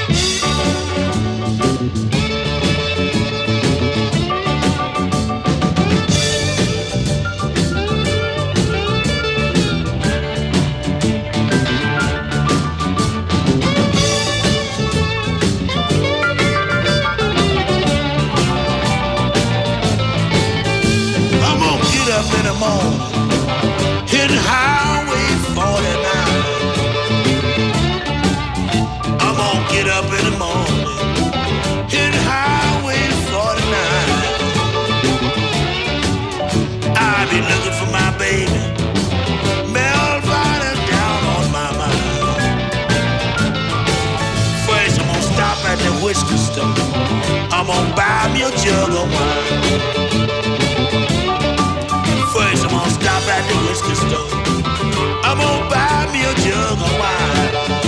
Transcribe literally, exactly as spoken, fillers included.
In the morning, hitting Highway forty-nine. I'm gonna get up in the morning, hitting Highway forty-nine. I'll be looking for my baby, Melvin is down on my mind. First I'm gonna stop at the whiskey store, I'm gonna buy me a jug of wine. First I'm gonna stop at the whiskey store, I'm gonna buy me a jug of wine.